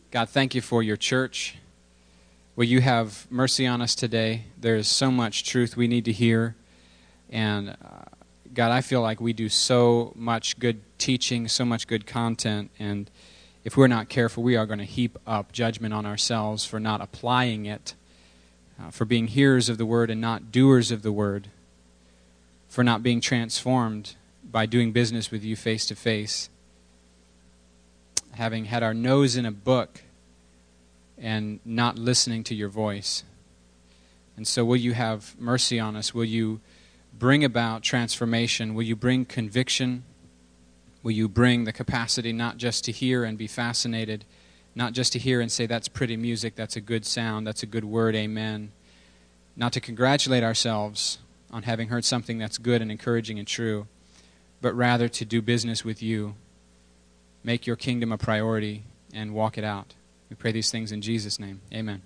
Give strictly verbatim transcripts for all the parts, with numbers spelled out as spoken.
God, thank you for your church. Will you have mercy on us today? There is so much truth we need to hear. And uh, God, I feel like we do so much good teaching, so much good content. And if we're not careful, we are going to heap up judgment on ourselves for not applying it, uh, for being hearers of the word and not doers of the word, for not being transformed by doing business with you face to face, having had our nose in a book and not listening to your voice. And so will you have mercy on us? Will you bring about transformation? Will you bring conviction? Will you bring the capacity not just to hear and be fascinated, not just to hear and say, that's pretty music, that's a good sound, that's a good word, amen. Not to congratulate ourselves on having heard something that's good and encouraging and true, but rather to do business with you, make your kingdom a priority, and walk it out. We pray these things in Jesus' name. Amen.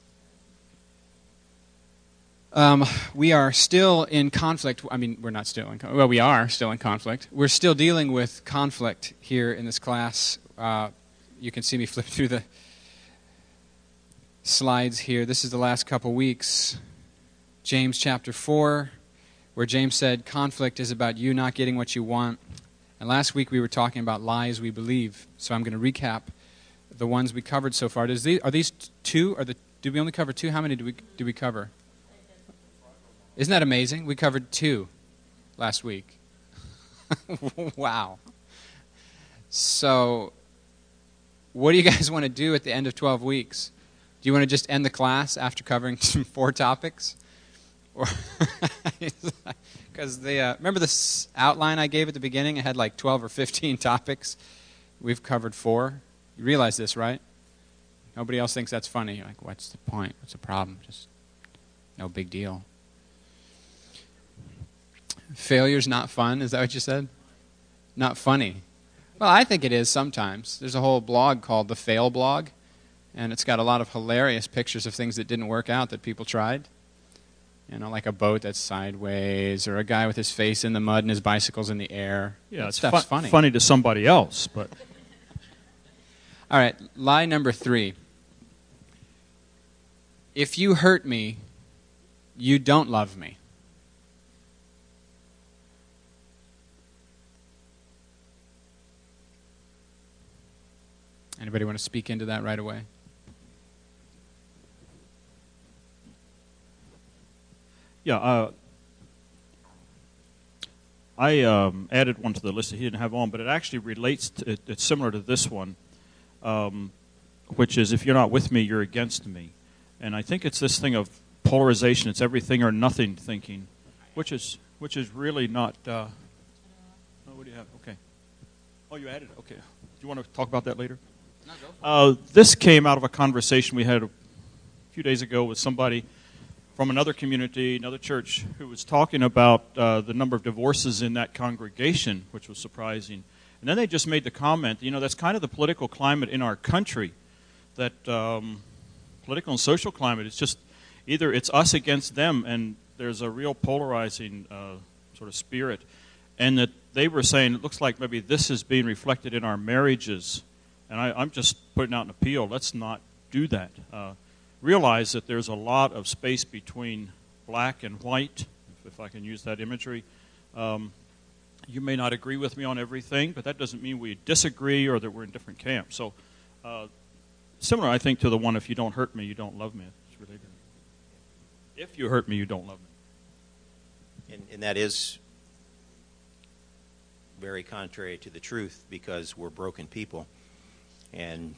Um, we are still in conflict. I mean, we're not still in conflict. Well, we are still in conflict. We're still dealing with conflict here in this class. Uh, you can see me flip through the slides here. This is the last couple weeks. James chapter four, where James said conflict is about you not getting what you want. And last week we were talking about lies we believe. So I'm going to recap the ones we covered so far. Does these, are these two? Are the, did we only cover two? How many did we, did we cover? Isn't that amazing? We covered two last week. Wow. So, what do you guys want to do at the end of twelve weeks? Do you want to just end the class after covering four topics? Or because the uh, remember this outline I gave at the beginning? It had like twelve or fifteen topics. We've covered four. You realize this, right? Nobody else thinks that's funny. You're like, what's the point? What's the problem? Just no big deal. Failure's not fun. Is that what you said? Not funny. Well, I think it is sometimes. There's a whole blog called the Fail Blog, and it's got a lot of hilarious pictures of things that didn't work out that people tried. You know, like a boat that's sideways, or a guy with his face in the mud and his bicycle's in the air. Yeah, that it's stuff's fu- funny. funny to somebody else, but... All right, lie number three. If you hurt me, you don't love me. Anybody want to speak into that right away? Yeah, uh, I um, added one to the list that he didn't have on, but it actually relates to, it, it's similar to this one, um, which is if you're not with me, you're against me. And I think it's this thing of polarization. It's everything or nothing thinking, which is which is really not... Uh, oh, what do you have? Okay. Oh, you added it. Okay. Do you want to talk about that later? No, go for it. Uh, this came out of a conversation we had a few days ago with somebody from another community, another church, who was talking about uh, the number of divorces in that congregation, which was surprising. And then they just made the comment, you know, that's kind of the political climate in our country, that um, political and social climate, it's just either it's us against them, and there's a real polarizing uh, sort of spirit. And that they were saying, it looks like maybe this is being reflected in our marriages. And I, I'm just putting out an appeal, let's not do that. Uh, realize that there's a lot of space between black and white, if, if I can use that imagery. Um, you may not agree with me on everything, but that doesn't mean we disagree or that we're in different camps. So uh, similar, I think, to the one, if you don't hurt me, you don't love me. It's related. If you hurt me, you don't love me. And, and that is very contrary to the truth, because we're broken people. And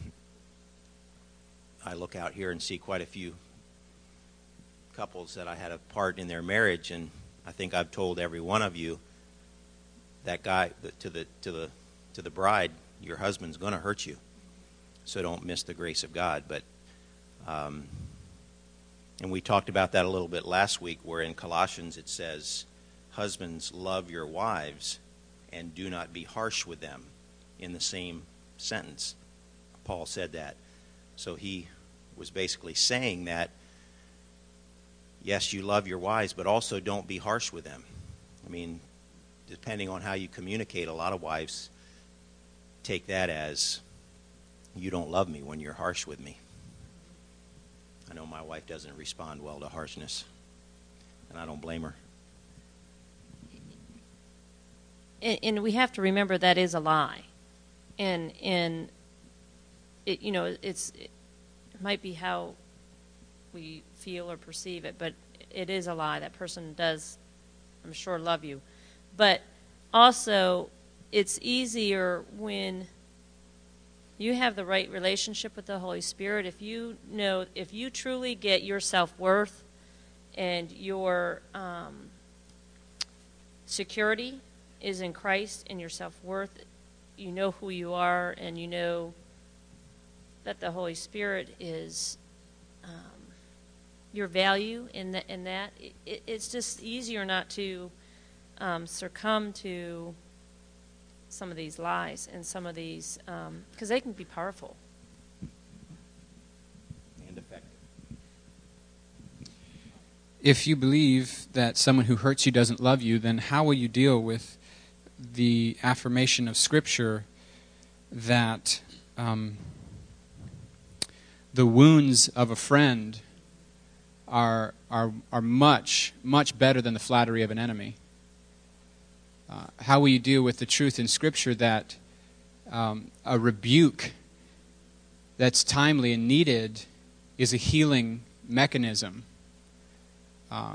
I look out here and see quite a few couples that I had a part in their marriage, and I think I've told every one of you, that guy to the to the to the bride, your husband's going to hurt you, so don't miss the grace of God. But um, and we talked about that a little bit last week, where in Colossians it says, "Husbands, love your wives, and do not be harsh with them." In the same sentence, Paul said that. So he was basically saying that, yes, you love your wives, but also don't be harsh with them. I mean, depending on how you communicate, a lot of wives take that as you don't love me when you're harsh with me. I know my wife doesn't respond well to harshness, and I don't blame her. And, and we have to remember that is a lie. And, and it, you know, it's, it might be how we feel or perceive it, but it is a lie. That person does, I'm sure, love you. But also, it's easier when you have the right relationship with the Holy Spirit. If you know, if you truly get your self-worth and your um, security is in Christ and your self-worth, you know who you are, and you know that the Holy Spirit is um, your value in, the, in that, it, it's just easier not to um, succumb to some of these lies and some of these, because um, they can be powerful. And effective. If you believe that someone who hurts you doesn't love you, then how will you deal with the affirmation of Scripture that um, the wounds of a friend are are are much much better than the flattery of an enemy? Uh, how will you deal with the truth in Scripture that um, a rebuke that's timely and needed is a healing mechanism? Uh,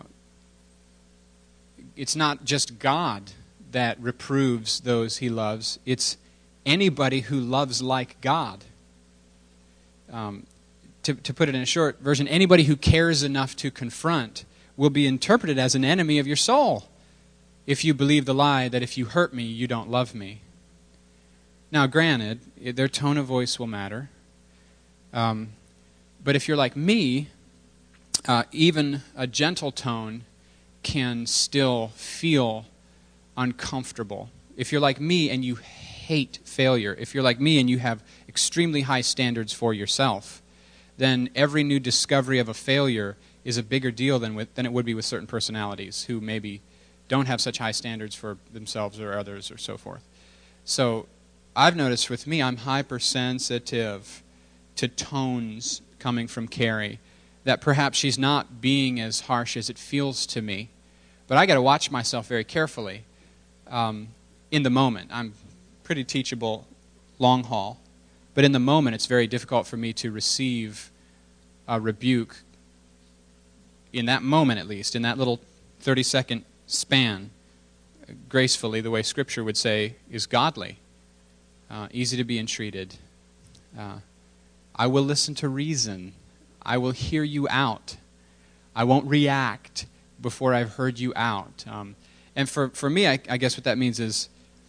it's not just God that reproves those he loves. It's anybody who loves like God. Um, to, to put it in a short version, anybody who cares enough to confront will be interpreted as an enemy of your soul if you believe the lie that if you hurt me, you don't love me. Now, granted, their tone of voice will matter. Um, but if you're like me, uh, even a gentle tone can still feel uncomfortable. If you're like me and you hate failure, if you're like me and you have extremely high standards for yourself, then every new discovery of a failure is a bigger deal than with, than it would be with certain personalities who maybe don't have such high standards for themselves or others or so forth. So I've noticed with me, I'm hypersensitive to tones coming from Carrie, that perhaps she's not being as harsh as it feels to me. But I got to watch myself very carefully um, in the moment. I'm pretty teachable long haul. But in the moment, it's very difficult for me to receive a rebuke in that moment, at least, in that little thirty-second span, gracefully, the way Scripture would say, is godly, uh, easy to be entreated. Uh, I will listen to reason. I will hear you out. I won't react before I've heard you out. Um, and for, for me, I, I guess what that means is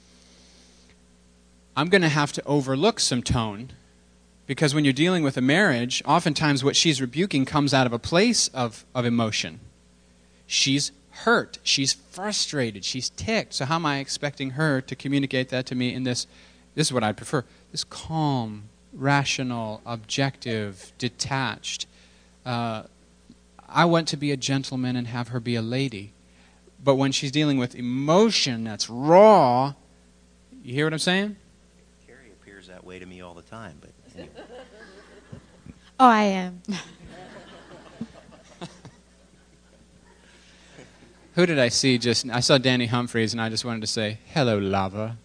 I'm going to have to overlook some tone, because when you're dealing with a marriage, oftentimes what she's rebuking comes out of a place of, of emotion. She's hurt. She's frustrated. She's ticked. So how am I expecting her to communicate that to me in this, this is what I'd prefer, this calm, rational, objective, detached. Uh, I want to be a gentleman and have her be a lady. But when she's dealing with emotion that's raw, you hear what I'm saying? Carrie appears that way to me all the time, but anyway. Oh, I am. Who did I see just... I saw Danny Humphreys, and I just wanted to say, hello, lava.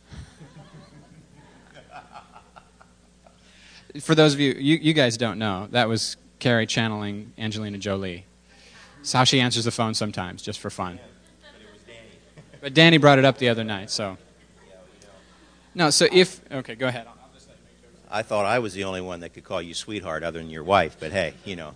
For those of you, you, you guys don't know, that was Carrie channeling Angelina Jolie. It's how she answers the phone sometimes, just for fun. Yeah, but it was Danny. But Danny brought it up the other night, so... Yeah, you No, know. so if... Okay, go ahead. I thought I was the only one that could call you sweetheart other than your wife, but hey, you know.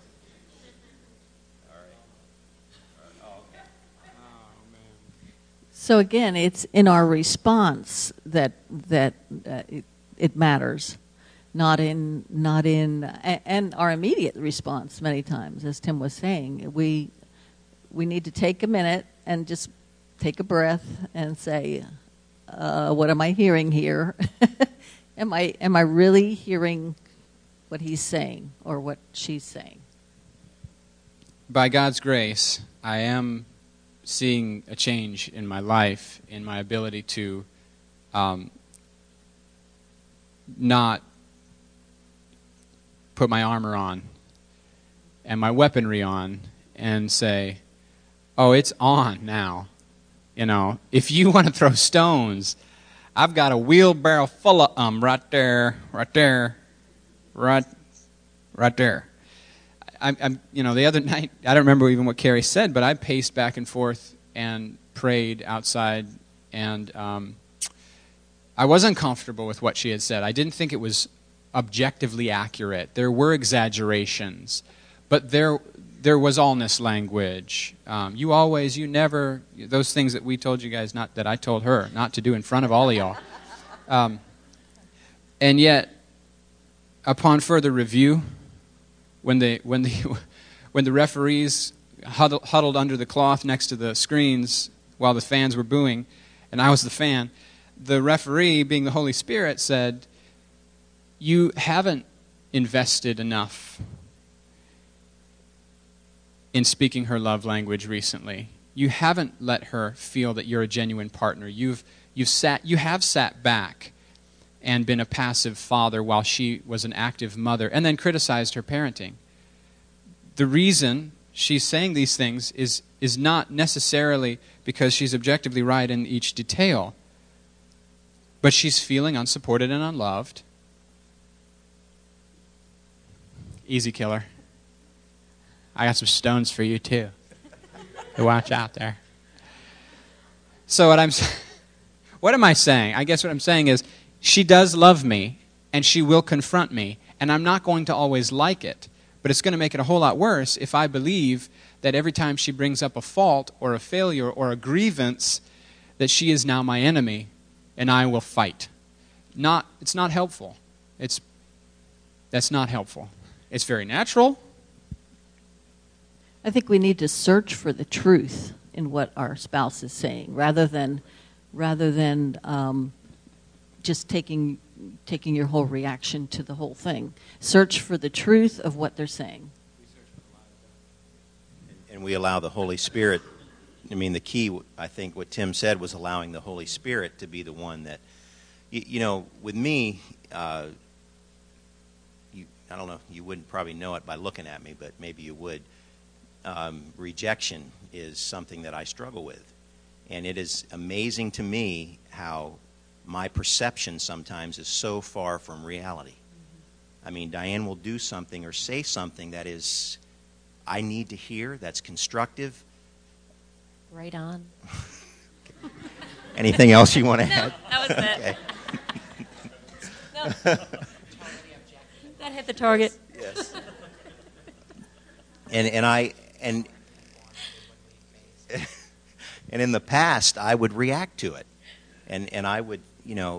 So again, it's in our response that that uh, it, it matters, not in not in and our immediate response. Many times, as Tim was saying, we we need to take a minute and just take a breath and say, uh, "What am I hearing here? am I am I really hearing what he's saying or what she's saying?" By God's grace, I am seeing a change in my life, in my ability to um, not put my armor on and my weaponry on and say, oh, it's on now. You know, if you want to throw stones, I've got a wheelbarrow full of them right there, right there, right, right there. I'm, I'm, you know, the other night, I don't remember even what Carrie said, but I paced back and forth and prayed outside, and um, I wasn't comfortable with what she had said. I didn't think it was objectively accurate. There were exaggerations, but there there was allness language. Um, you always, you never, those things that we told you guys, not that I told her, not to do in front of all of y'all. Um, and yet, upon further review, when the when the when the referees huddled, huddled under the cloth next to the screens while the fans were booing, and I was the fan, the referee, being the Holy Spirit, said, "You haven't invested enough in speaking her love language recently. You haven't let her feel that you're a genuine partner. You've you've sat you have sat back and been a passive father while she was an active mother, and then criticized her parenting. The reason she's saying these things is is not necessarily because she's objectively right in each detail, but she's feeling unsupported and unloved." Easy killer. I got some stones for you too. So watch out there. So what I'm, what am I saying? I guess what I'm saying is, she does love me, and she will confront me, and I'm not going to always like it. But it's going to make it a whole lot worse if I believe that every time she brings up a fault or a failure or a grievance, that she is now my enemy, and I will fight. Not, it's not helpful. It's, that's not helpful. It's very natural. I think we need to search for the truth in what our spouse is saying, rather than, rather than um, just taking taking your whole reaction to the whole thing. Search for the truth of what they're saying. And we allow the Holy Spirit. I mean, the key, I think, what Tim said was allowing the Holy Spirit to be the one that, you, you know, with me, uh, you, I don't know, you wouldn't probably know it by looking at me, but maybe you would. Um, rejection is something that I struggle with. And it is amazing to me how my perception sometimes is so far from reality. I mean, Diane will do something or say something that is, I need to hear, that's constructive. Right on. Anything else you want to No, add? that was it. Okay. No. That hit the target. Yes. And and I and and in the past I would react to it, and and I would, you know,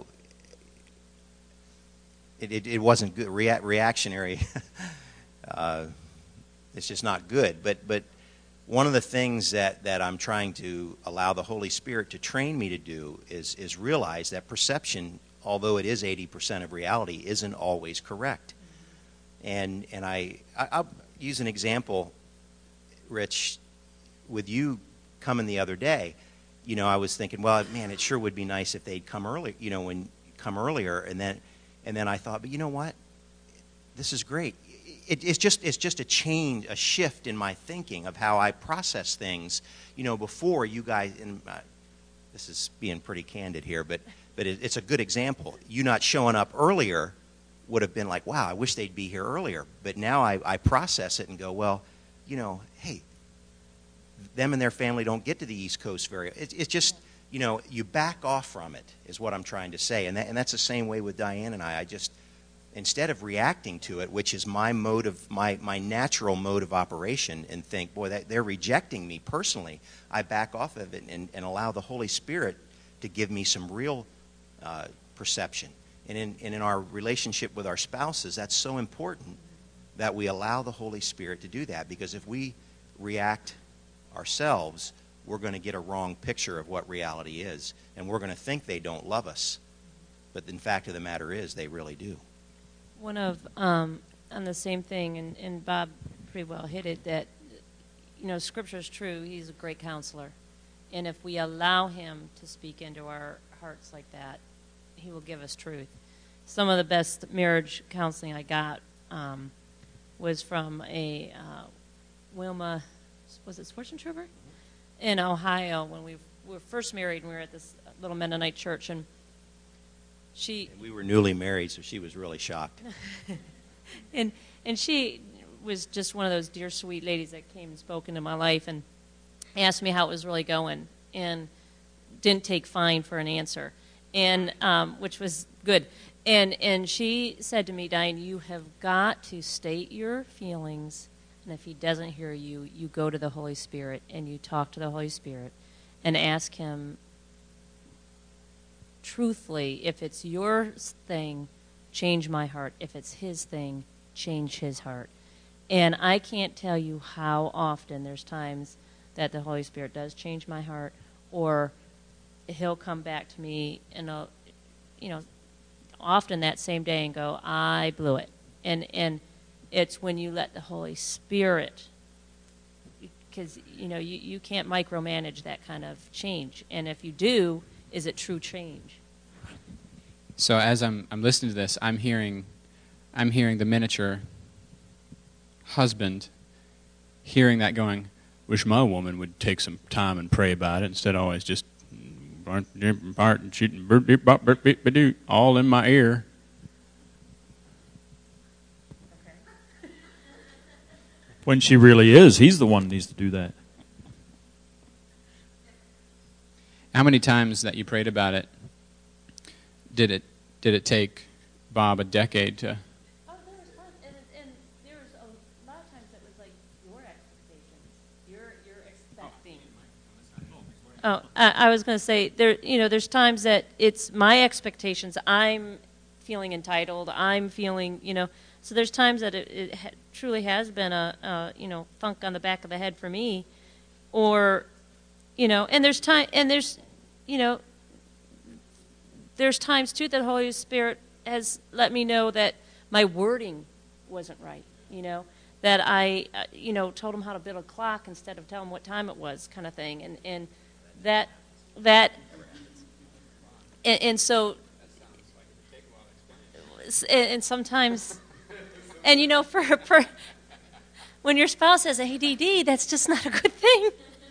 it it, it wasn't good. Rea- reactionary. uh, it's just not good. But but one of the things that, that I'm trying to allow the Holy Spirit to train me to do is is realize that perception, although it is eighty percent of reality, isn't always correct. And and I, I I'll use an example, Rich, with you coming the other day. You know, I was thinking, well, man, it sure would be nice if they'd come early. You know, when come earlier, and then and then I thought, but you know what? This is great. It, it's just it's just a change, a shift in my thinking of how I process things. You know, before you guys, and uh, this is being pretty candid here, but but it, it's a good example. You not showing up earlier would have been like, wow, I wish they'd be here earlier. But now I, I process it and go, well, you know, hey, them and their family don't get to the East Coast very. It, it's just, you know, you back off from it is what I'm trying to say, and that, and that's the same way with Diane and I. I just, instead of reacting to it, which is my mode of my my natural mode of operation, and think, boy, that they're rejecting me personally, I back off of it and, and allow the Holy Spirit to give me some real uh, perception. And in, and in our relationship with our spouses, that's so important that we allow the Holy Spirit to do that. Because if we react ourselves, we're going to get a wrong picture of what reality is. And we're going to think they don't love us. But the fact of the matter is, they really do. One of, um, on the same thing, and, and Bob pretty well hit it, that, you know, Scripture is true. He's a great counselor. And if we allow him to speak into our hearts like that, he will give us truth. Some of the best marriage counseling I got um, was from a uh, Wilma, was it Sportsman Trooper? In Ohio when we were first married and we were at this little Mennonite church. And she... And we were newly married, so she was really shocked. and and she was just one of those dear, sweet ladies that came and spoke into my life and asked me how it was really going and didn't take fine for an answer, and um, which was good. And and she said to me, Diane, you have got to state your feelings, and if he doesn't hear you, you go to the Holy Spirit and you talk to the Holy Spirit and ask him truthfully, if it's your thing, change my heart. If it's his thing, change his heart. And I can't tell you how often there's times that the Holy Spirit does change my heart, or he'll come back to me and, uh, you know, often that same day and go, I blew it. And and it's when you let the Holy Spirit, because, you know, you, you can't micromanage that kind of change. And if you do, is it true change? So as I'm I'm listening to this, I'm hearing I'm hearing the miniature husband hearing that going, wish my woman would take some time and pray about it instead of always just shooting all in my ear. When she really is, he's the one who needs to do that. How many times that you prayed about it did it did it take Bob a decade to? Oh, there was times, and, and there was a lot of times that was like your expectations. You're you're expecting. Oh, I, I was going to say there. You know, there's times that it's my expectations. I'm feeling entitled. I'm feeling. You know, so there's times that it, it ha- truly has been a, a you know thunk on the back of the head for me, or you know, and there's time and there's you know. There's times, too, that the Holy Spirit has let me know that my wording wasn't right, you know, that I, uh, you know, told him how to build a clock instead of telling him what time it was, kind of thing. And, and that, that, and, and so, and, and sometimes, and, you know, for, for, when your spouse has A D D, that's just not a good thing.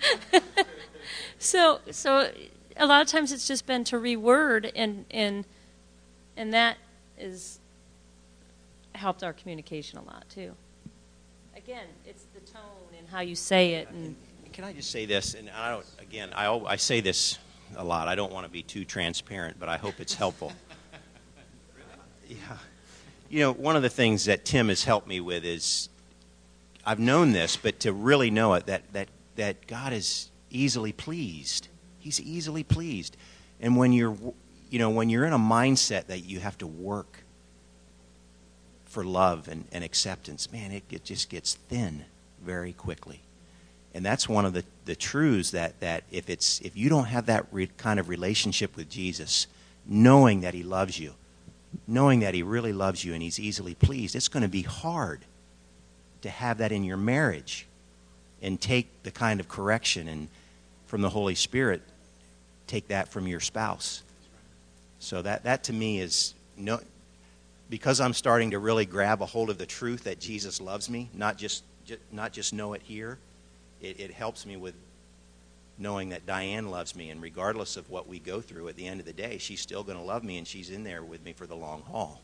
so, so, a lot of times it's just been to reword, and and and that has helped our communication a lot too. Again, it's the tone and how you say it. And can I just say this? And I don't. Again, I I say this a lot. I don't want to be too transparent, but I hope it's helpful. Yeah, you know, one of the things that Tim has helped me with is I've known this, but to really know it, that that that God is easily pleased. He's easily pleased. And when you're, you know, when you're in a mindset that you have to work for love and, and acceptance, man, it, it just gets thin very quickly. And that's one of the, the truths that, that if it's if you don't have that re- kind of relationship with Jesus, knowing that he loves you, knowing that he really loves you and he's easily pleased, it's going to be hard to have that in your marriage and take the kind of correction and from the Holy Spirit, take that from your spouse. So that, that to me is, no, because I'm starting to really grab a hold of the truth that Jesus loves me, not just, just not just know it here, it, it helps me with knowing that Diane loves me, and regardless of what we go through at the end of the day, she's still going to love me, and she's in there with me for the long haul.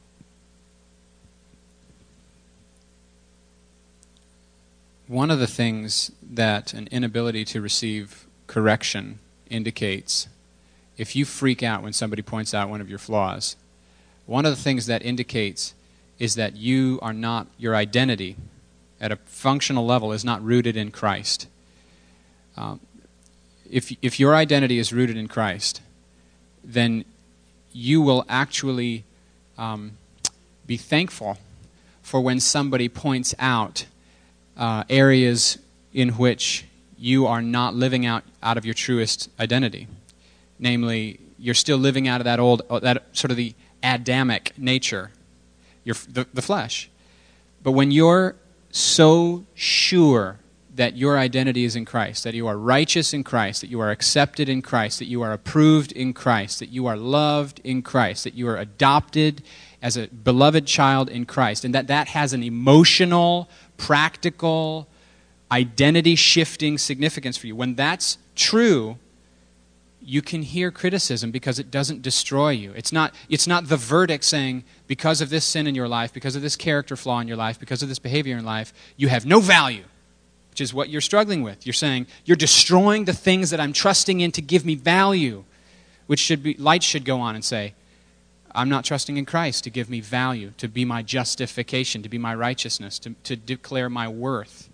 One of the things that an inability to receive correction indicates, if you freak out when somebody points out one of your flaws, one of the things that indicates is that you are not, your identity at a functional level is not rooted in Christ. Um, if, if your identity is rooted in Christ, then you will actually um, be thankful for when somebody points out uh, areas in which you are not living out, out of your truest identity. Namely, you're still living out of that old, that sort of the Adamic nature, your, the, the flesh. But when you're so sure that your identity is in Christ, that you are righteous in Christ, that you are accepted in Christ, that you are approved in Christ, that you are loved in Christ, that you are adopted as a beloved child in Christ, and that that has an emotional, practical, identity-shifting significance for you. When that's true, you can hear criticism because it doesn't destroy you. It's not, it's not the verdict saying, because of this sin in your life, because of this character flaw in your life, because of this behavior in life, you have no value, which is what you're struggling with. You're saying, you're destroying the things that I'm trusting in to give me value, which should be, lights should go on and say, I'm not trusting in Christ to give me value, to be my justification, to be my righteousness, to, to declare my worth.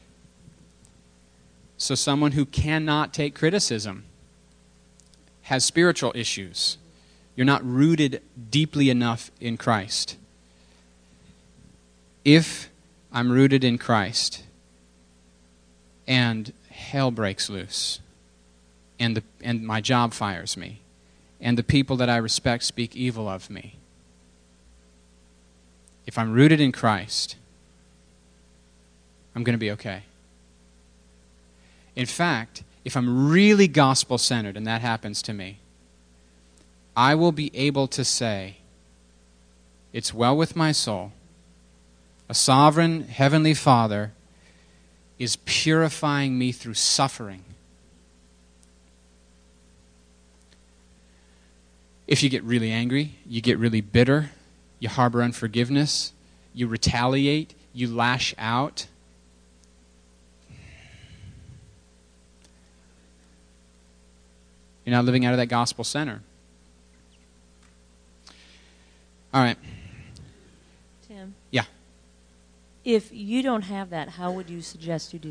So someone who cannot take criticism has spiritual issues. You're not rooted deeply enough in Christ. If I'm rooted in Christ and hell breaks loose and the, and my job fires me and the people that I respect speak evil of me, if I'm rooted in Christ, I'm going to be okay. In fact, if I'm really gospel-centered, and that happens to me, I will be able to say, it's well with my soul. A sovereign heavenly Father is purifying me through suffering. If you get really angry, you get really bitter, you harbor unforgiveness, you retaliate, you lash out, you're not living out of that gospel center. All right. Tim? Yeah. If you don't have that, how would you suggest you do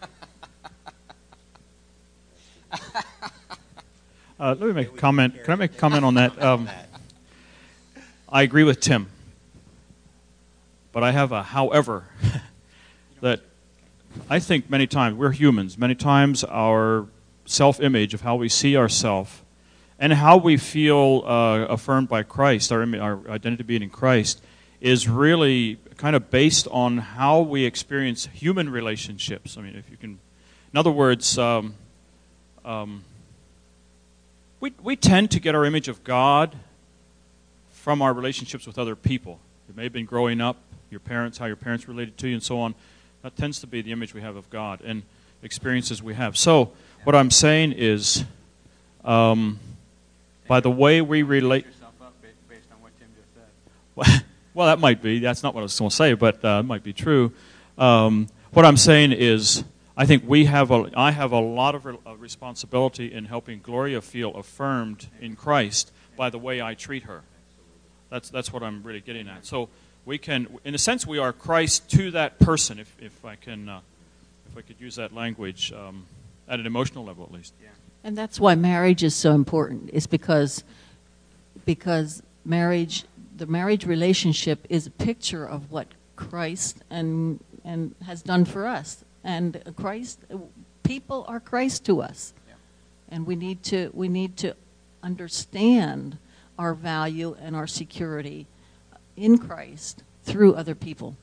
that? Uh, let me make a comment. Can I make a comment on that? Um, I agree with Tim. But I have a however that I think many times, we're humans, many times our self-image of how we see ourselves and how we feel uh, affirmed by Christ, our, our identity being in Christ, is really kind of based on how we experience human relationships. I mean, if you can, in other words, um, um, we we tend to get our image of God from our relationships with other people. It may have been growing up, your parents, how your parents related to you, and so on. That tends to be the image we have of God and experiences we have. So, what I'm saying is, um, by the way we relate... Based on what Tim just said. Well, that might be. That's not what I was going to say, but uh, it might be true. Um, what I'm saying is, I think we have a, I have a lot of re- uh, responsibility in helping Gloria feel affirmed in Christ by the way I treat her. That's that's what I'm really getting at. So we can, in a sense, we are Christ to that person, if if I can, uh, if I could use that language. Um, At an emotional level, at least. Yeah. And that's why marriage is so important. Is because because marriage, the marriage relationship is a picture of what Christ and and has done for us. And Christ, people are Christ to us, Yeah. and we need to we need to understand our value and our security in Christ through other people.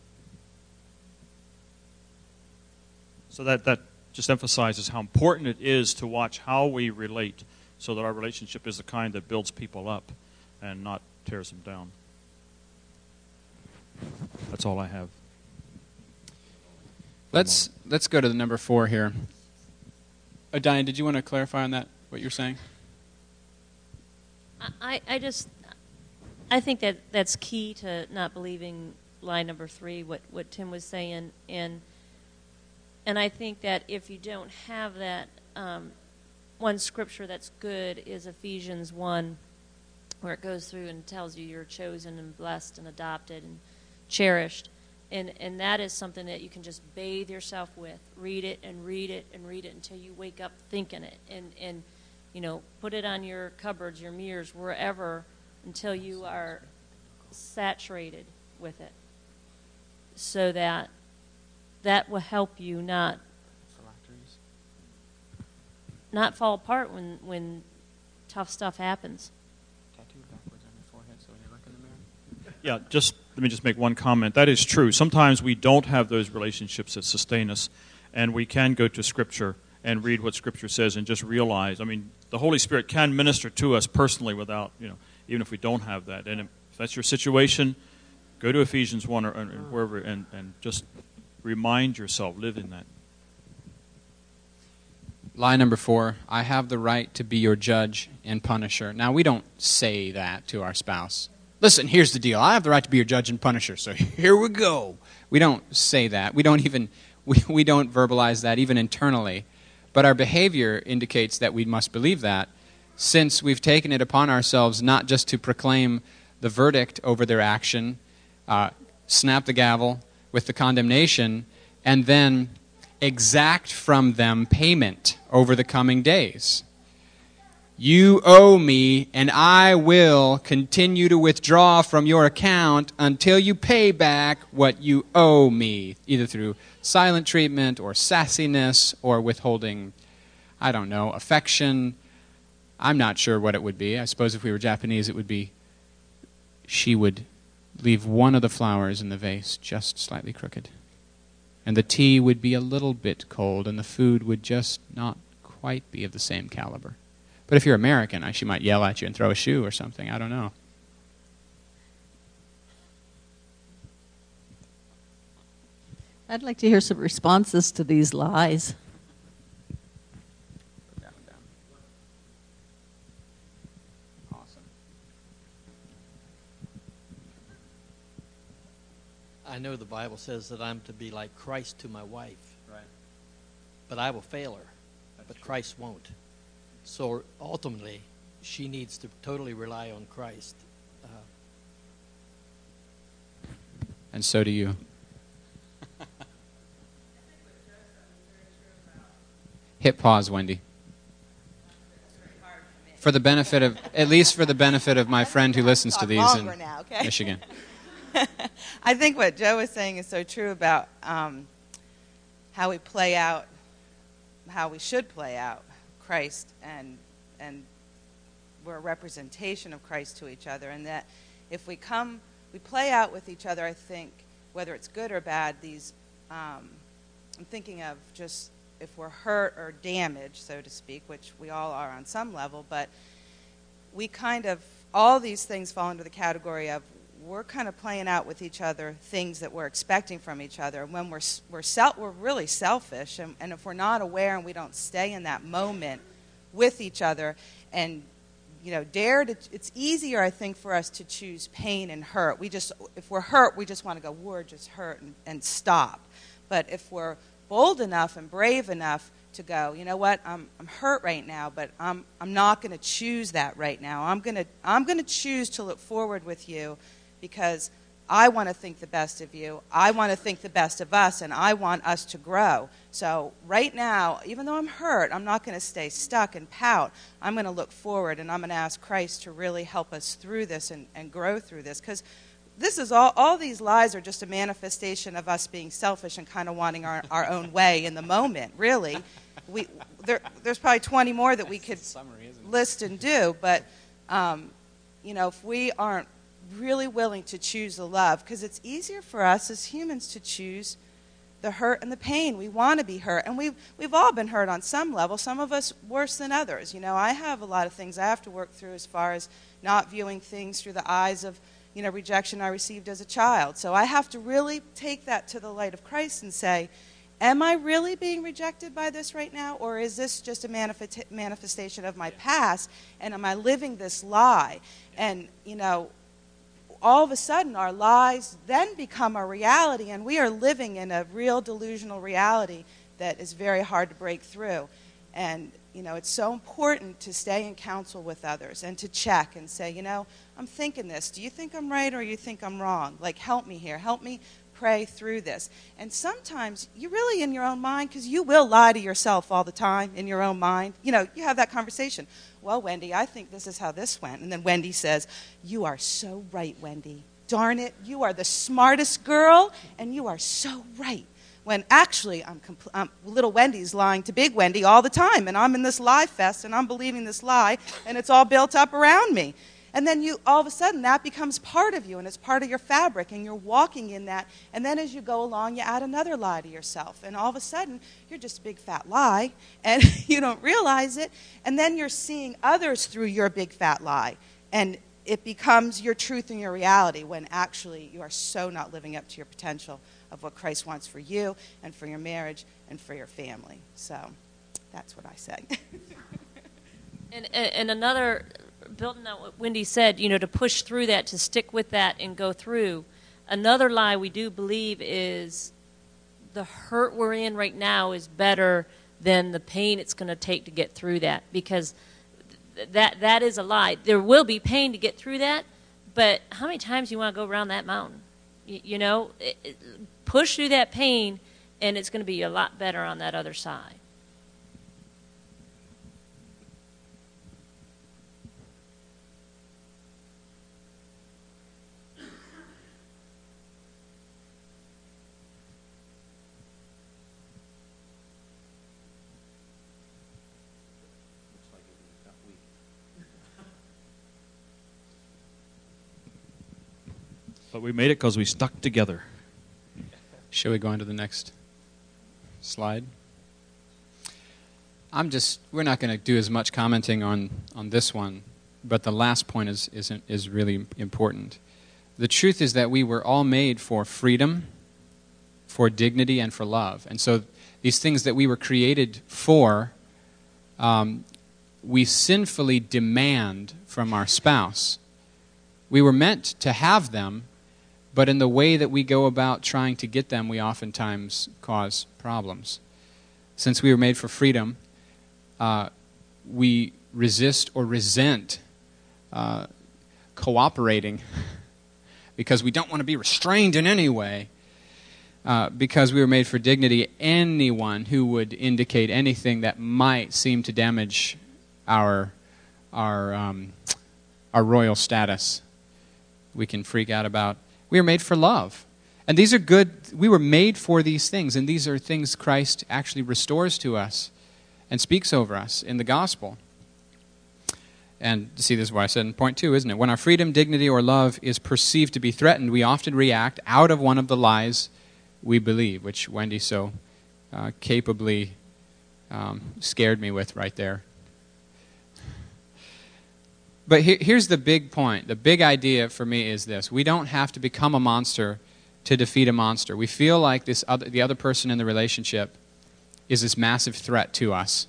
So that that. just emphasizes how important it is to watch how we relate so that our relationship is the kind that builds people up and not tears them down. That's all I have. Let's let's go to the number four here. Uh, Diane, did you want to clarify on that, what you're saying? I, I just, I think that that's key to not believing line number three, what, what Tim was saying, and And I think that if you don't have that, um, one scripture that's good is Ephesians one, where it goes through and tells you you're chosen and blessed and adopted and cherished. And, and that is something that you can just bathe yourself with. Read it and read it and read it until you wake up thinking it. And, and you know, put it on your cupboards, your mirrors, wherever, until you are saturated with it. So that that will help you not not fall apart when, when tough stuff happens. Tattoo backwards on your forehead so when you look in the mirror. Yeah, just let me just make one comment. That is true. Sometimes we don't have those relationships that sustain us, and we can go to Scripture and read what Scripture says and just realize, I mean, the Holy Spirit can minister to us personally without, you know, even if we don't have that. And if that's your situation, go to Ephesians one or, or wherever and, and just remind yourself, live in that. Lie number four, I have the right to be your judge and punisher. Now, we don't say that to our spouse. Listen, here's the deal. I have the right to be your judge and punisher, so here we go. We don't say that. We don't even, we, we don't verbalize that even internally. But our behavior indicates that we must believe that, since we've taken it upon ourselves not just to proclaim the verdict over their action, uh, snap the gavel with the condemnation, and then exact from them payment over the coming days. You owe me, and I will continue to withdraw from your account until you pay back what you owe me, either through silent treatment or sassiness or withholding, I don't know, affection. I'm not sure what it would be. I suppose if we were Japanese, it would be she would leave one of the flowers in the vase just slightly crooked. And the tea would be a little bit cold, and the food would just not quite be of the same caliber. But if you're American, she might yell at you and throw a shoe or something. I don't know. I'd like to hear some responses to these lies. Down, down. Awesome. I know the Bible says that I'm to be like Christ to my wife. Right. But I will fail her. That's but true. Christ won't. So ultimately, she needs to totally rely on Christ. Uh, And so do you. Hit pause, Wendy. For the benefit of, at least for the benefit of my friend who listens to Talk these longer in now, okay? Michigan. I think what Joe was saying is so true about um, how we play out, how we should play out Christ, and and we're a representation of Christ to each other, and that if we come, we play out with each other, I think, whether it's good or bad, these, um, I'm thinking of just if we're hurt or damaged, so to speak, which we all are on some level, but we kind of, all these things fall into the category of we're kind of playing out with each other things that we're expecting from each other. And when we're we're self, we're really selfish, and, and if we're not aware and we don't stay in that moment with each other, and you know, dare to, it's easier, I think, for us to choose pain and hurt. We just, if we're hurt, we just want to go, we're just hurt, and, and stop. But if we're bold enough and brave enough to go, you know what, I'm I'm hurt right now, but I'm I'm not going to choose that right now. I'm going to I'm going to choose to look forward with you, because I want to think the best of you. I want to think the best of us, and I want us to grow. So right now, even though I'm hurt, I'm not going to stay stuck and pout. I'm going to look forward, and I'm going to ask Christ to really help us through this and, and grow through this, because this is all, all these lies are just a manifestation of us being selfish and kind of wanting our, our own way in the moment, really. We, there, there's probably twenty more that we could list and do, but, um, you know, if we aren't really willing to choose the love, because it's easier for us as humans to choose the hurt and the pain. We want to be hurt, and we've, we've all been hurt on some level, some of us worse than others. You know, I have a lot of things I have to work through as far as not viewing things through the eyes of, you know, rejection I received as a child. So I have to really take that to the light of Christ and say, am I really being rejected by this right now, or is this just a manifest- manifestation of my past, and am I living this lie? And, you know, all of a sudden our lies then become a reality, and we are living in a real delusional reality that is very hard to break through. And, you know, it's so important to stay in counsel with others and to check and say, you know, I'm thinking this. Do you think I'm right, or you think I'm wrong? Like, help me here. Help me pray through this. And sometimes you're really in your own mind, because you will lie to yourself all the time in your own mind. You know, you have that conversation. Well, Wendy, I think this is how this went. And then Wendy says, you are so right, Wendy. Darn it, you are the smartest girl, and you are so right. When actually, I'm compl- um, little Wendy's lying to big Wendy all the time, and I'm in this lie fest, and I'm believing this lie, and it's all built up around me. And then you, all of a sudden, that becomes part of you, and it's part of your fabric, and you're walking in that. And then as you go along, you add another lie to yourself. And all of a sudden, you're just a big fat lie, and you don't realize it. And then you're seeing others through your big fat lie. And it becomes your truth and your reality, when actually you are so not living up to your potential of what Christ wants for you and for your marriage and for your family. So that's what I say. and, and, and another... building on what Wendy said, you know, to push through that, to stick with that and go through. Another lie we do believe is the hurt we're in right now is better than the pain it's going to take to get through that, because th- that that is a lie. There will be pain to get through that, but how many times do you want to go around that mountain? You, you know, it, it, push through that pain, and it's going to be a lot better on that other side. But we made it because we stuck together. Shall we go on to the next slide? I'm just, we're not going to do as much commenting on, on this one, but the last point is, is, is really important. The truth is that we were all made for freedom, for dignity, and for love. And so these things that we were created for, um, we sinfully demand from our spouse. We were meant to have them, but in the way that we go about trying to get them, we oftentimes cause problems. Since we were made for freedom, uh, we resist or resent uh, cooperating because we don't want to be restrained in any way. Uh, because we were made for dignity, anyone who would indicate anything that might seem to damage our our um, our royal status, we can freak out about. We are made for love. And these are good. We were made for these things, and these are things Christ actually restores to us and speaks over us in the gospel. And see, this is what I said in point two, isn't it? When our freedom, dignity, or love is perceived to be threatened, we often react out of one of the lies we believe, which Wendy so uh, capably um, scared me with right there. But he, here's the big point. The big idea for me is this. We don't have to become a monster to defeat a monster. We feel like this other, the other person in the relationship is this massive threat to us.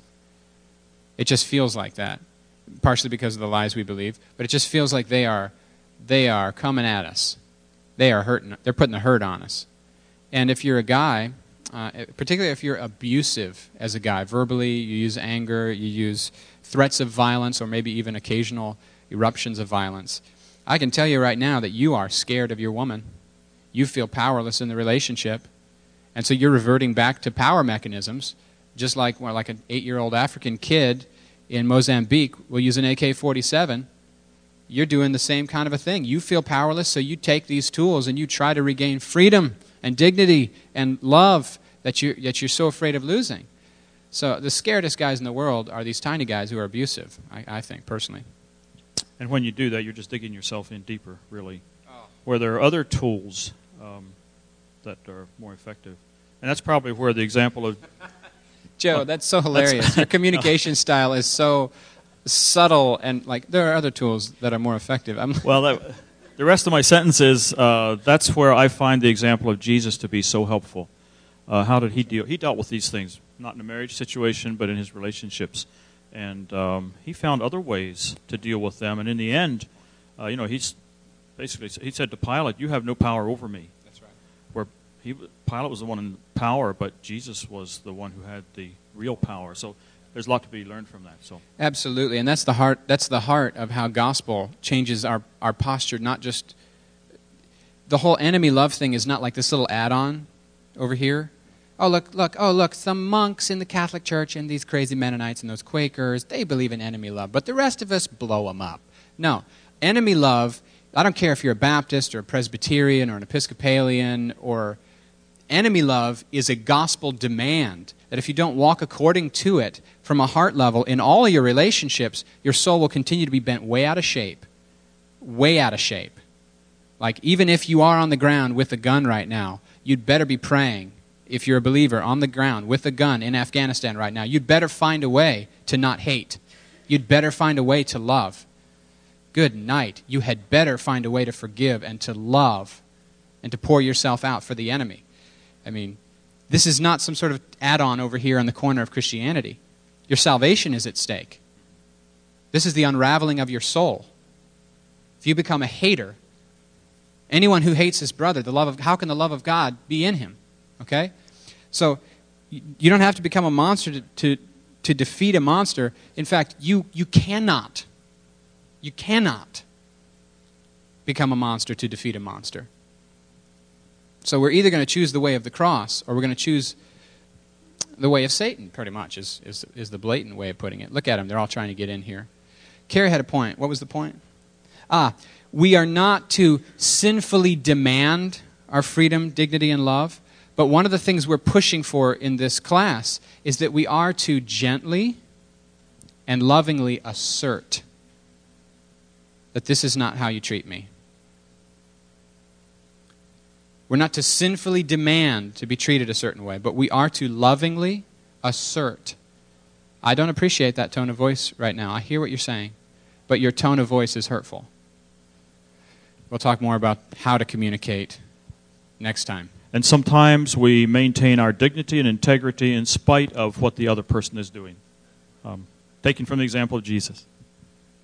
It just feels like that, partially because of the lies we believe, but it just feels like they are, they are coming at us. They are hurting. They're putting the hurt on us. And if you're a guy, uh, particularly if you're abusive as a guy, verbally, you use anger, you use threats of violence, or maybe even occasional eruptions of violence, I can tell you right now that you are scared of your woman. You feel powerless in the relationship, and so you're reverting back to power mechanisms, just like well, like an eight-year-old African kid in Mozambique will use an A K forty-seven. You're doing the same kind of a thing. You feel powerless, so you take these tools and you try to regain freedom and dignity and love that you that you're so afraid of losing. So the scaredest guys in the world are these tiny guys who are abusive, I, I think, personally. And when you do that, you're just digging yourself in deeper, really, oh. where there are other tools um, that are more effective. And that's probably where the example of... Joe, that's so hilarious. That's, Your communication style is so subtle, and like there are other tools that are more effective. I'm well, that, the rest of my sentence is, uh, that's where I find the example of Jesus to be so helpful. Uh, how did he deal? He dealt with these things, not in a marriage situation, but in his relationships. And um, he found other ways to deal with them. And in the end, uh, you know, he's basically, he said to Pilate, you have no power over me. That's right. Where he, Pilate was the one in power, but Jesus was the one who had the real power. So there's a lot to be learned from that. So absolutely, and that's the heart. That's the heart of how gospel changes our our posture. Not just the whole enemy love thing is not like this little add-on over here. Oh, look, look, oh, look, some monks in the Catholic Church and these crazy Mennonites and those Quakers, they believe in enemy love, but the rest of us blow them up. No, enemy love, I don't care if you're a Baptist or a Presbyterian or an Episcopalian, or enemy love is a gospel demand that if you don't walk according to it from a heart level in all of your relationships, your soul will continue to be bent way out of shape way out of shape. Like, even if you are on the ground with a gun right now, you'd better be praying. If you're a believer on the ground with a gun in Afghanistan right now, you'd better find a way to not hate. You'd better find a way to love. Good night. You had better find a way to forgive and to love and to pour yourself out for the enemy. I mean, this is not some sort of add-on over here on the corner of Christianity. Your salvation is at stake. This is the unraveling of your soul. If you become a hater, anyone who hates his brother, the love of how can the love of God be in him? Okay? So you don't have to become a monster to, to, to defeat a monster. In fact, you, you cannot, you cannot become a monster to defeat a monster. So we're either going to choose the way of the cross or we're going to choose the way of Satan, pretty much, is, is, is the blatant way of putting it. Look at them. They're all trying to get in here. Carrie had a point. What was the point? Ah, we are not to sinfully demand our freedom, dignity, and love. But one of the things we're pushing for in this class is that we are to gently and lovingly assert that this is not how you treat me. We're not to sinfully demand to be treated a certain way, but we are to lovingly assert. I don't appreciate that tone of voice right now. I hear what you're saying, but your tone of voice is hurtful. We'll talk more about how to communicate next time. And sometimes we maintain our dignity and integrity in spite of what the other person is doing. Um, taken from the example of Jesus.